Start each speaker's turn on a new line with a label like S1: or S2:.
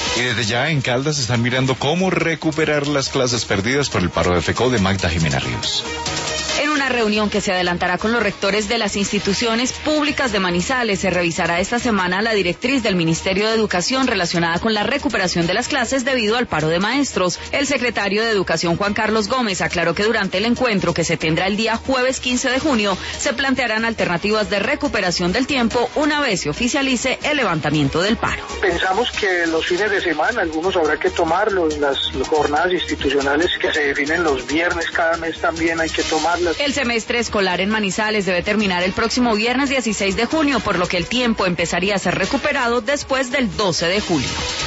S1: Y desde ya en Caldas están mirando cómo recuperar las clases perdidas por el paro de FECODE. Magda Jimena Ríos.
S2: En una reunión que se adelantará con los rectores de las instituciones públicas de Manizales, se revisará esta semana la directriz del Ministerio de Educación relacionada con la recuperación de las clases debido al paro de maestros. El secretario de Educación, Juan Carlos Gómez, aclaró que durante el encuentro que se tendrá el día jueves 15 de junio, se plantearán alternativas de recuperación del tiempo una vez se oficialice el levantamiento del paro.
S3: Pensamos que los fines de semana, algunos habrá que tomarlos, las jornadas institucionales que se definen los viernes cada mes también hay que tomarlas.
S2: El semestre escolar en Manizales debe terminar el próximo viernes 16 de junio, por lo que el tiempo empezaría a ser recuperado después del 12 de julio.